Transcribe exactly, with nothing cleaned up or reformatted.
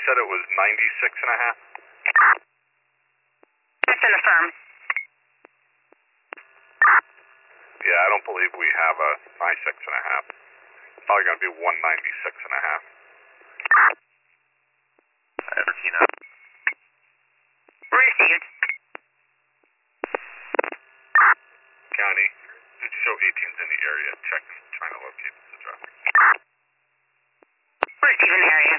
said it was ninety-six and a half? That's in the firm. Yeah, I don't believe we have a ninety-six and a half. It's probably going to be one ninety-six and a half. thirteen up. Received. County, did show eighteens in the area. Check trying to locate this address. Received in the area.